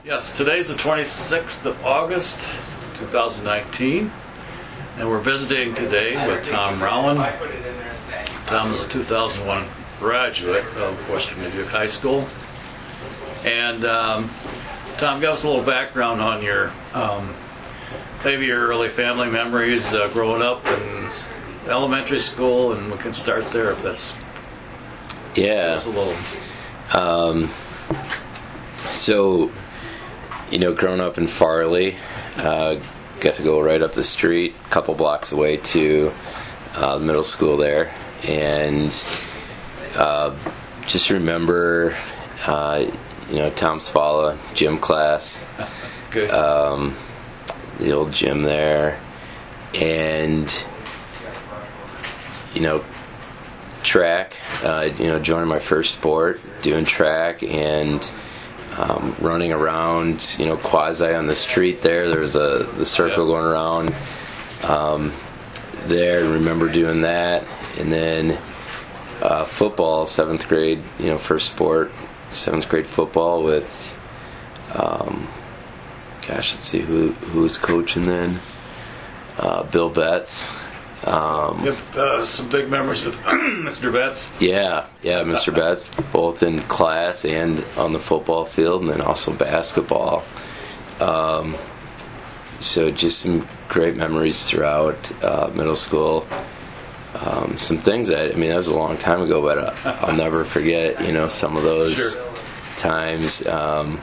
Yes, today's the 26th of August, 2019, and we're visiting today with Tom Rowan. Tom is a 2001 graduate of Western Dubuque High School. And Tom, give us a little background on your, maybe your early family memories growing up in elementary school, and we can start there if that's... Yeah. A little... So, growing up in Farley, got to go right up the street, a couple blocks away to the middle school there, and just remember, Tom Spalla gym class, Good. the old gym there, and track. Joining my first sport, doing track, and running around, quasi on the street there. There was the circle going around there. Remember doing that. And then football, 7th grade, first sport, 7th grade football with, let's see, who was coaching then? Bill Betts. You have some big memories of Mr. Betts. Yeah, Mr. Betts, both in class and on the football field, and then also basketball. So just some great memories throughout middle school. Some things that was a long time ago, but I'll never forget. Some of those times. We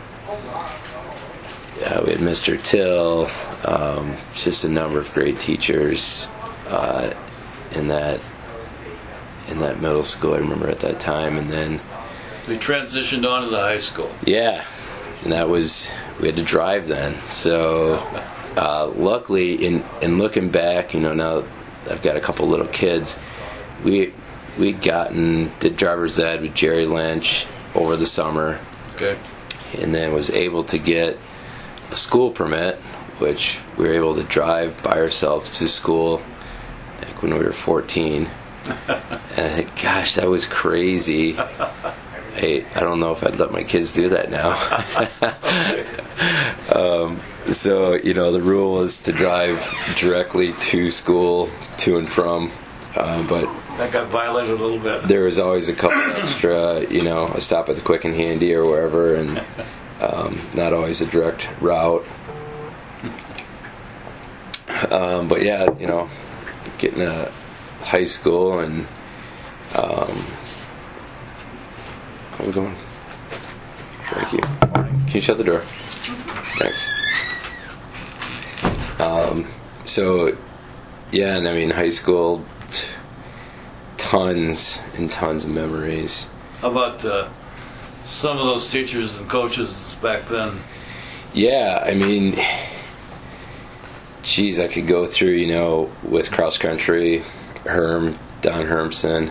had Mr. Till, just a number of great teachers. In that middle school, I remember at that time, and then we transitioned on to the high school. Yeah, and we had to drive then. So luckily, in looking back, now I've got a couple little kids. We'd did driver's ed with Jerry Lynch over the summer. Okay, and then was able to get a school permit, which we were able to drive by ourselves to school. When we were 14, and I think, gosh, that was crazy. I don't know if I'd let my kids do that now. So the rule was to drive directly to school, to and from, but that got violated a little bit. There was always a couple extra, a stop at the Quick and Handy or wherever, and not always a direct route. But yeah, getting to high school, and how's it going? Thank you. Can you shut the door? Thanks. So yeah, and high school, tons and tons of memories. How about some of those teachers and coaches back then? Yeah, geez, I could go through, with cross country, Don Hermson,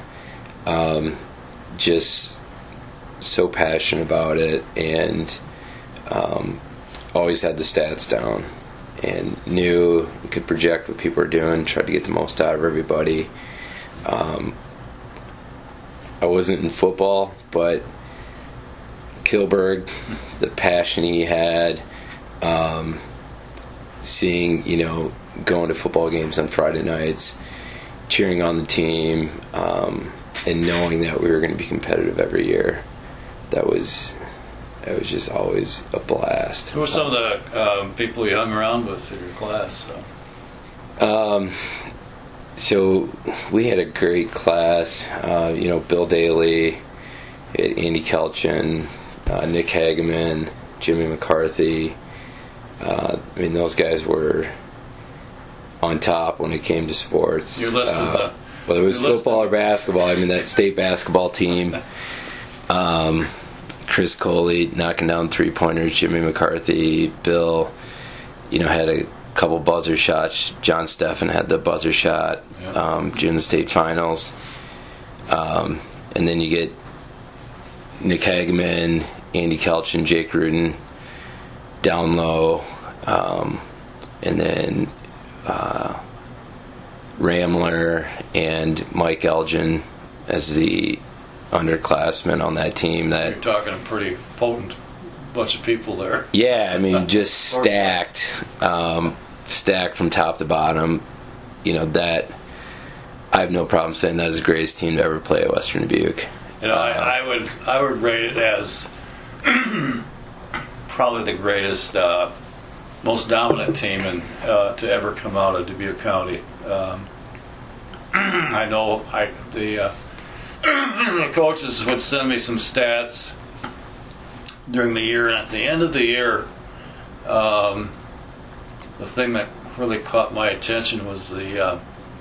just so passionate about it, and always had the stats down, and knew could project what people were doing, tried to get the most out of everybody. I wasn't in football, but Kilberg, the passion he had, seeing, going to football games on Friday nights, cheering on the team, and knowing that we were going to be competitive every year, that was just always a blast. Who were some of the people you hung around with in your class? So we had a great class. Bill Daly, Andy Kelchin, Nick Hageman, Jimmy McCarthy. Those guys were on top when it came to sports. Whether it was football or basketball, that state basketball team. Chris Coley knocking down 3-pointers, Jimmy McCarthy, Bill, had a couple buzzer shots. John Steffen had the buzzer shot during the state finals. And then you get Nick Hageman, Andy Kelchin, Jake Rudin down low, and then Ramler and Mike Elgin as the underclassmen on that team. That you're talking a pretty potent bunch of people there. Yeah, I mean, just stacked, stacked from top to bottom. You know, that I have no problem saying that is the greatest team to ever play at Western Dubuque. You know, I would rate it as probably the greatest, most dominant team to ever come out of Dubuque County. I know the coaches would send me some stats during the year, and at the end of the year, the thing that really caught my attention was the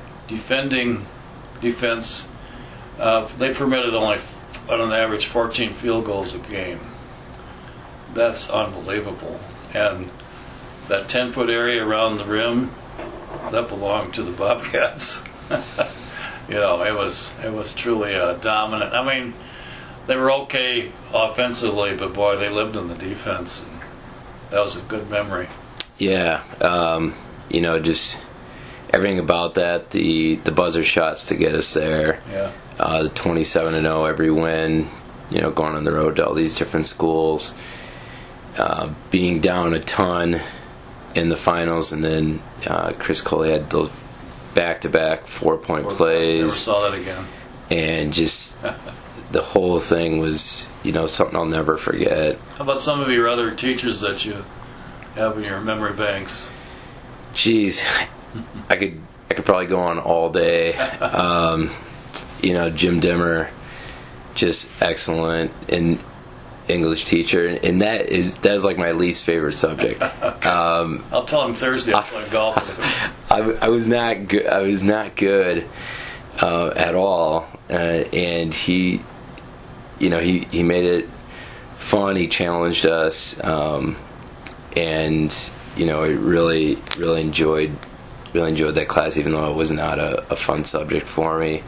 defense. They permitted only, on an average, 14 field goals a game. That's unbelievable. And that 10-foot area around the rim, that belonged to the Bobcats. You know, it was truly dominant. I mean, they were okay offensively, but boy, they lived in the defense. And that was a good memory. Yeah, you know, just everything about that, the buzzer shots to get us there. Yeah. The 27-0 every win, you know, going on the road to all these different schools, being down a ton in the finals, and then Chris Coley had those back-to-back 4-point plays. Never saw that again. And just the whole thing was, you know, something I'll never forget. How about some of your other teachers that you have in your memory banks? Jeez, I could probably go on all day. You know, Jim Dimmer, just excellent, and English teacher, and that is like my least favorite subject. I'll tell him Thursday I'll play golf with him. I was not good. I was not good at all, and he, you know, he made it fun. He challenged us, and you know, I really enjoyed that class, even though it was not a fun subject for me.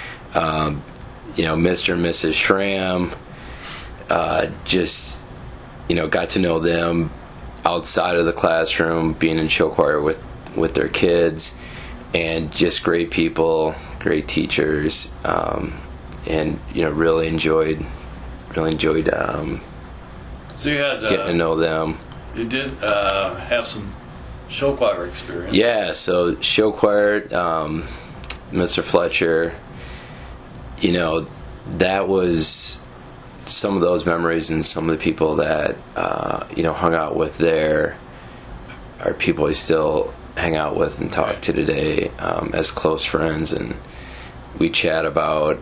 You know, Mr. and Mrs. Schramm, just, you know, got to know them outside of the classroom, being in show choir with their kids, and just great people, great teachers, and, you know, really enjoyed So you had getting to know them. You did have some show choir experience. Yeah, so show choir, Mr. Fletcher, you know, that was some of those memories, and some of the people that you know, hung out with there are people I still hang out with and talk to today, as close friends, and we chat about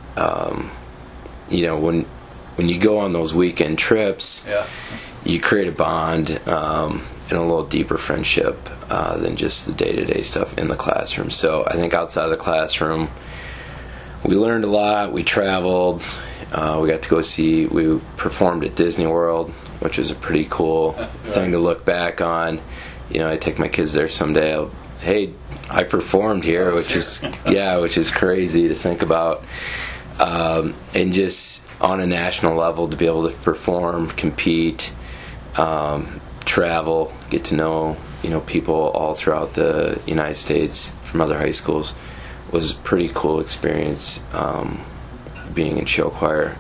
you know, when you go on those weekend trips, you create a bond and a little deeper friendship than just the day-to-day stuff in the classroom. So I think outside of the classroom, we learned a lot. We traveled. We got to go see. We performed at Disney World, which was a pretty cool thing to look back on. You know, I take my kids there someday. Hey, I performed here, which is crazy to think about. And just on a national level, to be able to perform, compete, travel, get to know, you know, people all throughout the United States from other high schools, was a pretty cool experience, being in show choir.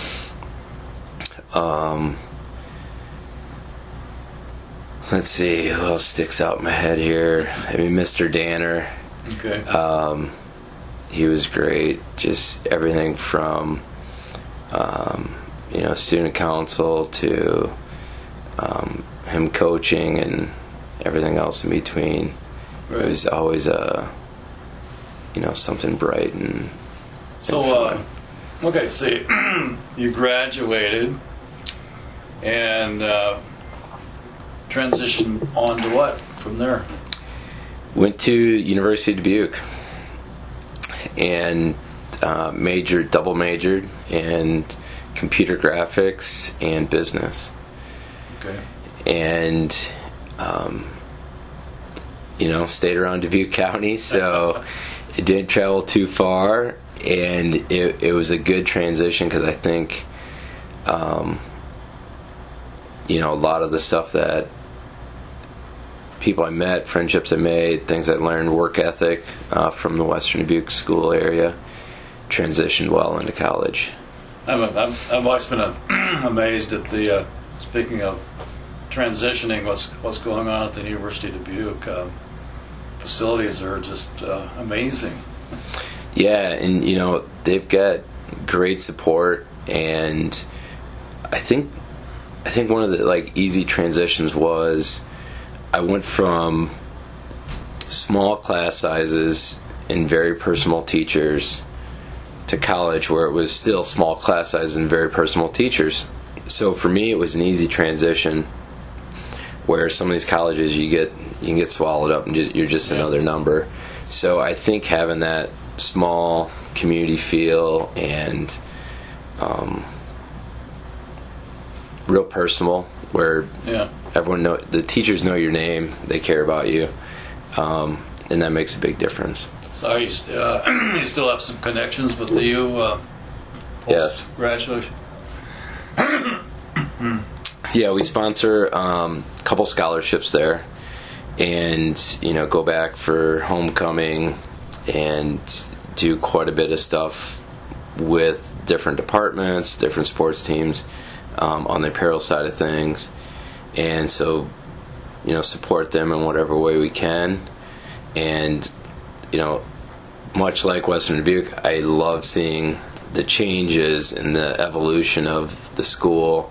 Let's see, who else sticks out in my head here? I mean, Mr. Danner. Okay. He was great. Just everything from, you know, student council to him coaching and everything else in between. Right. It was always you know, something bright and fun. Okay, so you graduated and transitioned on to what from there? Went to University of Dubuque and double majored in computer graphics and business. Okay. And you know, stayed around Dubuque County, so it didn't travel too far, and it was a good transition, because I think you know, a lot of the stuff that people I met, friendships I made, things I learned, work ethic from the Western Dubuque school area, transitioned well into college. I've always been amazed at the speaking of transitioning, what's going on at the University of Dubuque, facilities are just amazing. Yeah, and they've got great support, and I think one of the easy transitions was I went from small class sizes and very personal teachers to college where it was still small class sizes and very personal teachers. So for me, it was an easy transition where some of these colleges you can get swallowed up and you're just another number. So I think having that small community feel and real personal, where everyone the teachers know your name, they care about you, and that makes a big difference. So you still have some connections with the U Yes. graduation? Yeah, we sponsor a couple scholarships there, and go back for homecoming and do quite a bit of stuff with different departments, different sports teams on the apparel side of things, and so support them in whatever way we can. And much like Western Dubuque, I love seeing the changes and the evolution of the school.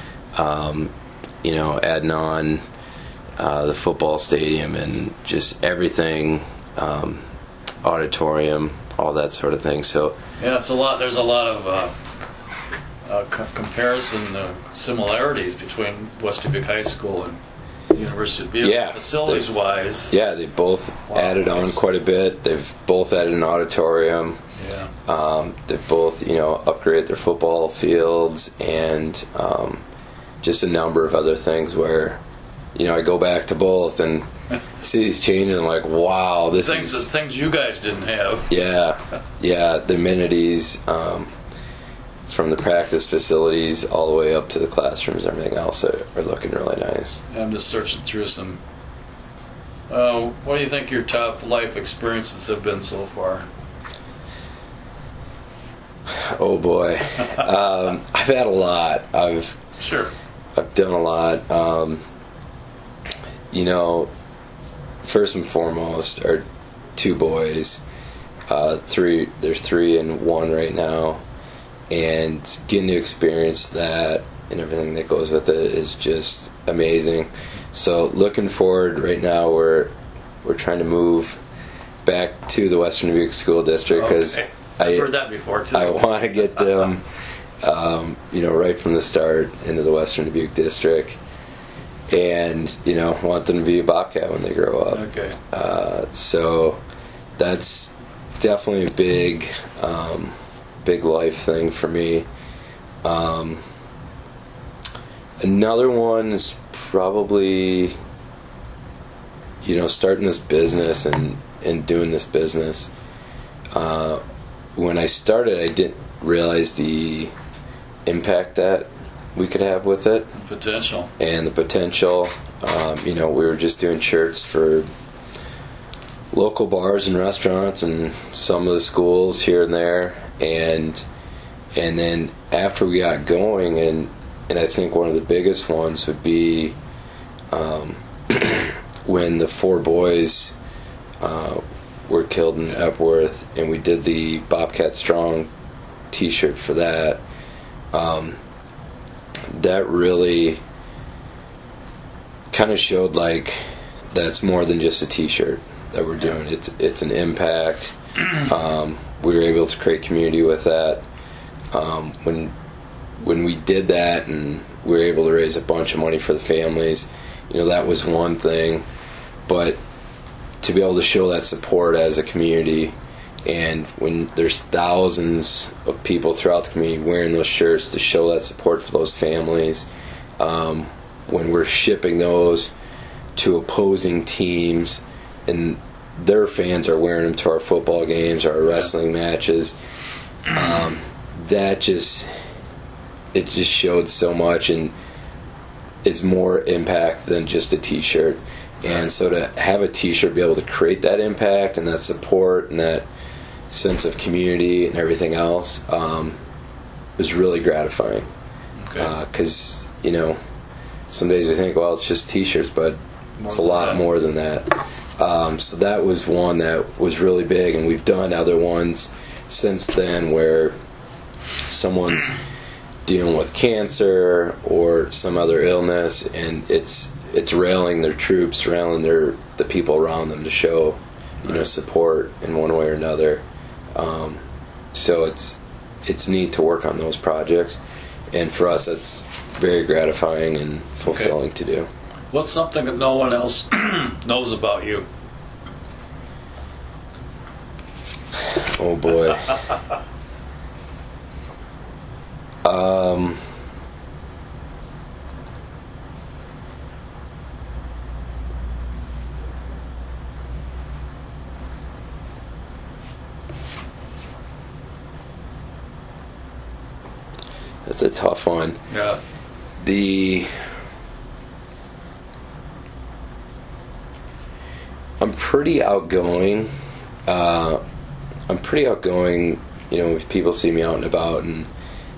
Adding on the football stadium and just everything, auditorium, all that sort of thing. So it's a lot. There's a lot of comparison similarities between West Dubuque High School and the University of Dubuque. Facilities wise. Yeah, they've both added on quite a bit. They've both added an auditorium. They've both upgraded their football fields and just a number of other things where I go back to both and see these changes. I'm like, wow, this is things you guys didn't have. Yeah, the amenities from the practice facilities all the way up to the classrooms, everything else are looking really nice. I'm just searching through some. What do you think your top life experiences have been so far? Oh boy, I've had a lot. I've done a lot. First and foremost are two boys. There's 3 and 1 right now, and getting to experience that and everything that goes with it is just amazing. So looking forward right now, we're trying to move back to the Western Dubuque School District because I've heard that before too. I want to get them, right from the start into the Western Dubuque District, and want them to be a Bobcat when they grow up. Okay. So that's definitely a big life thing for me. Another one is probably starting this business and doing this business. When I started, I didn't realize the impact that we could have with it. Potential. And the potential. We were just doing shirts for local bars and restaurants and some of the schools here and there. And then after we got going, and I think one of the biggest ones would be when the 4 boys were killed in Epworth, and we did the Bobcat Strong t-shirt for that. That really kind of showed that's more than just a t-shirt that we're doing. It's an impact. We were able to create community with that. When we did that and we were able to raise a bunch of money for the families, that was one thing. But to be able to show that support as a community, and when there's thousands of people throughout the community wearing those shirts to show that support for those families, when we're shipping those to opposing teams and their fans are wearing them to our football games or our wrestling matches, it just showed so much, and it's more impact than just a t-shirt. And so to have a t-shirt be able to create that impact and that support and that sense of community and everything else was really gratifying. Because some days we think, well, it's just T-shirts, but it's a lot more than that. So that was one that was really big, and we've done other ones since then where someone's dealing with cancer or some other illness, and it's railing their troops, railing the people around them to show, support in one way or another. So it's neat to work on those projects, and for us, that's very gratifying and fulfilling to do. What's something that no one else knows about you? Oh boy. That's a tough one. Yeah. I'm pretty outgoing. If people see me out and about and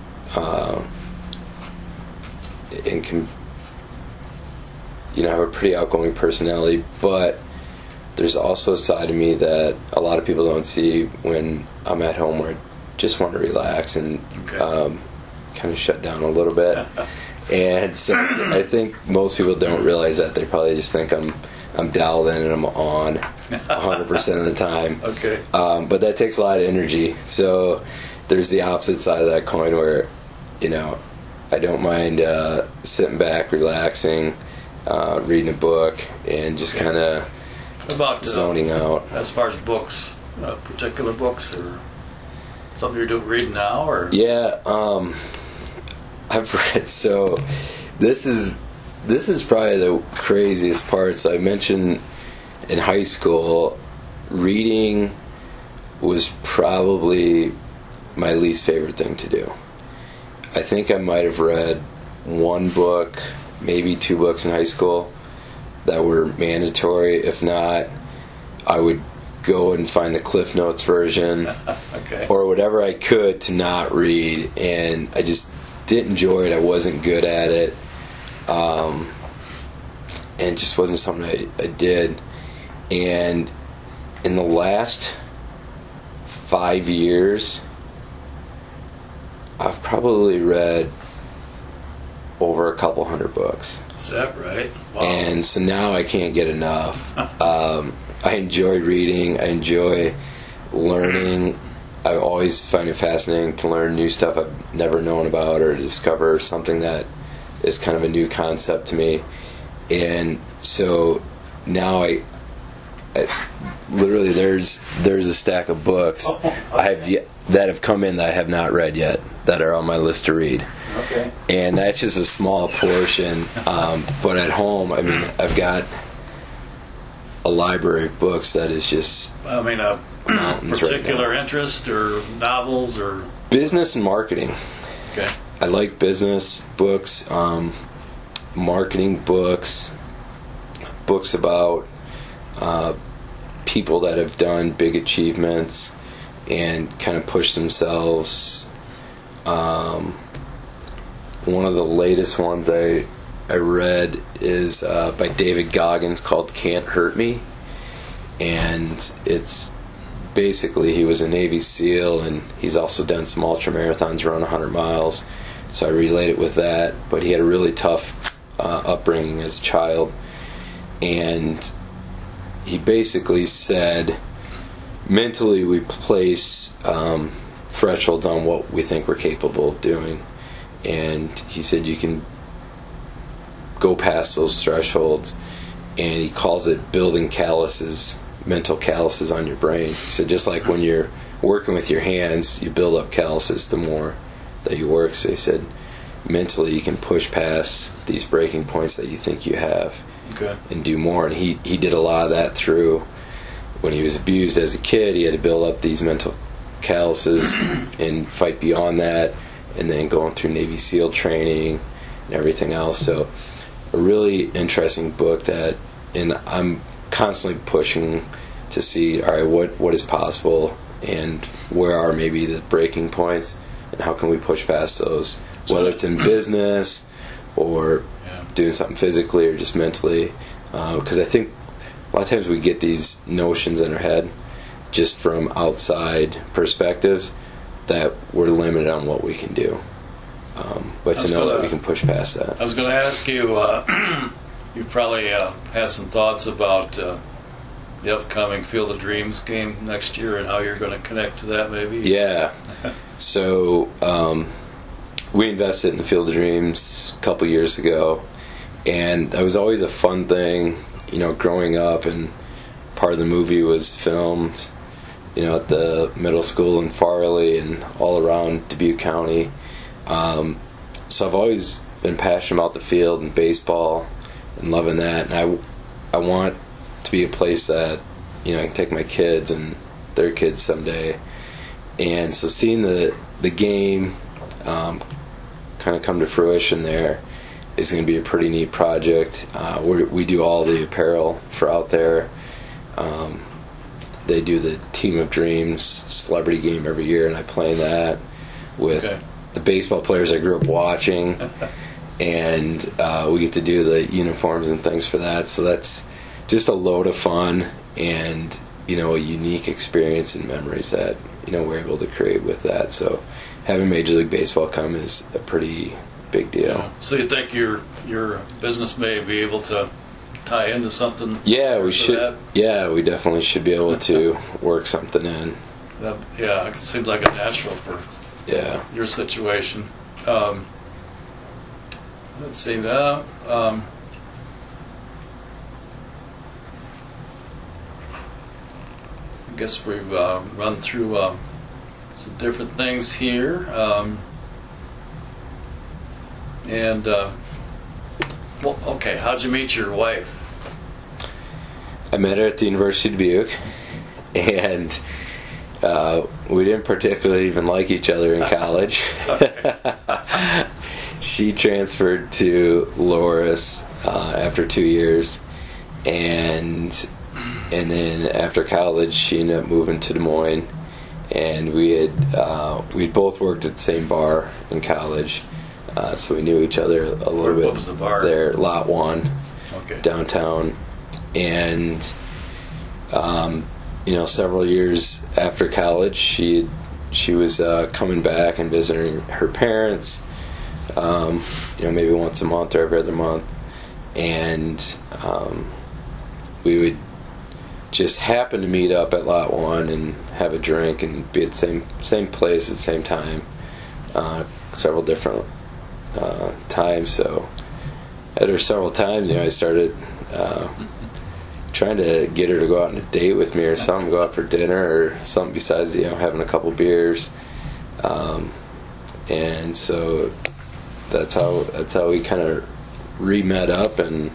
can, have a pretty outgoing personality, but there's also a side of me that a lot of people don't see when I'm at home, where I just want to relax and kind of shut down a little bit. And so I think most people don't realize that. They probably just think I'm dialed in and I'm on 100% of the time. Okay. But that takes a lot of energy. So there's the opposite side of that coin where, I don't mind sitting back, relaxing, reading a book, and just kind of zoning out. As far as books, particular books, or something you're reading now, or? Yeah, I've read. So this is probably the craziest part. So I mentioned in high school, reading was probably my least favorite thing to do. I think I might have read one book, maybe two books in high school that were mandatory. If not, I would go and find the Cliff Notes version or whatever I could to not read, and I just didn't enjoy it. I wasn't good at it, and it just wasn't something I did. And in the last 5 years, I've probably read over a couple hundred books. Is that right? Wow. And so now I can't get enough. I enjoy reading. I enjoy learning. I always find it fascinating to learn new stuff I've never known about, or to discover something that is kind of a new concept to me. And so now I literally there's a stack of books that have come in that I have not read yet, that are on my list to read. Okay. And that's just a small portion. But at home, I've got a library of books that is just a particular interest, or novels, or business and marketing. Okay. I like business books, marketing books about people that have done big achievements and kind of push themselves. One of the latest ones I read is by David Goggins, called Can't Hurt Me, and it's basically, he was a Navy SEAL, and he's also done some ultra marathons, around 100 miles, so I relate it with that. But he had a really tough upbringing as a child, and he basically said mentally we place thresholds on what we think we're capable of doing, and he said you can go past those thresholds, and he calls it building calluses, mental calluses on your brain. He said just like when you're working with your hands, you build up calluses the more that you work. So he said mentally you can push past these breaking points that you think you have, and do more. And he did a lot of that through when he was abused as a kid. He had to build up these mental calluses and fight beyond that, and then going through Navy SEAL training and everything else. So a really interesting book and I'm constantly pushing to see, all right, what is possible, and where are maybe the breaking points, and how can we push past those, whether it's in business or doing something physically or just mentally, because I think a lot of times we get these notions in our head just from outside perspectives that we're limited on what we can do. But to know that we can push past that. I was going to ask you, you've probably had some thoughts about the upcoming Field of Dreams game next year and how you're going to connect to that, maybe? Yeah. So we invested in the Field of Dreams a couple years ago, and that was always a fun thing, growing up, and part of the movie was filmed, at the middle school in Farley and all around Dubuque County. So I've always been passionate about the field and baseball and loving that, and I want to be a place that I can take my kids and their kids someday. And so seeing the game kind of come to fruition there is going to be a pretty neat project. We do all the apparel for out there. They do the Team of Dreams celebrity game every year, and I play in that with the baseball players I grew up watching, and we get to do the uniforms and things for that. So that's just a load of fun and a unique experience and memories that we're able to create with that. So having Major League Baseball come is a pretty big deal. Yeah. So you think your business may be able to tie into something? Yeah, we should. That? Yeah, we definitely should be able to work something in. Yeah, it seems like a natural for your situation. Let's see that. I guess we've run through some different things here. How'd you meet your wife? I met her at the University of Dubuque, and we didn't particularly even like each other in college. She transferred to Loras after 2 years, and then after college she ended up moving to Des Moines, and we'd both worked at the same bar in college, so we knew each other a little bit. What was the bar? There, Lot 1, downtown. And several years after college, she was coming back and visiting her parents, maybe once a month or every other month, and we would just happen to meet up at Lot 1 and have a drink and be at the same place at the same time, several different times. So at her several times, I started trying to get her to go out on a date with me or something, go out for dinner or something besides having a couple beers, and so that's how we kind of re-met up, and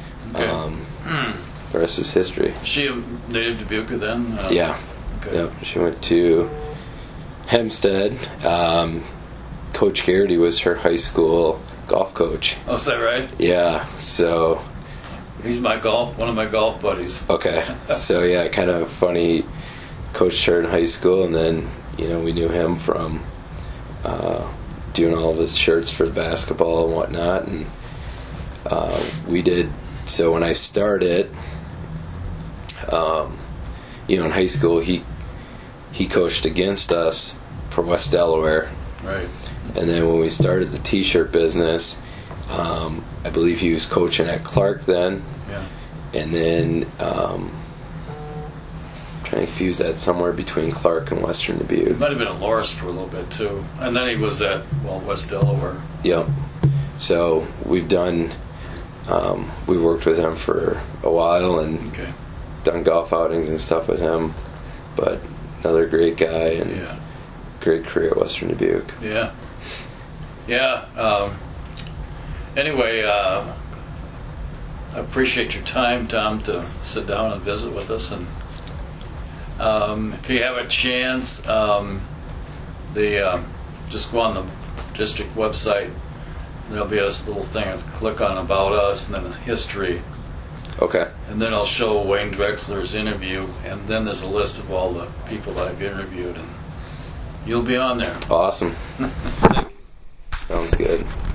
the rest is history. She a native Dubuque then? Yeah. Okay. Yep. She went to Hempstead. Coach Garrity was her high school golf coach. Oh, is that right? Yeah. So he's one of my golf buddies. Okay. So yeah, kind of funny. Coached her in high school, and then we knew him from doing all of his shirts for basketball and whatnot, and we did. So when I started, in high school, he coached against us for West Delaware. Right. And then when we started the T-shirt business, I believe he was coaching at Clark then. Yeah. And then trying to fuse that somewhere between Clark and Western Dubuque. He might have been at Loras for a little bit too, and then he was at West Delaware. Yep. So we've done. We worked with him for a while and done golf outings and stuff with him. But another great guy and great career at Western Dubuque. Yeah. Yeah. Anyway, I appreciate your time, Tom, to sit down and visit with us. And if you have a chance, just go on the district website. There'll be a little thing, click on About Us, and then History. Okay. And then I'll show Wayne Drexler's interview, and then there's a list of all the people that I've interviewed, and you'll be on there. Awesome. Sounds good.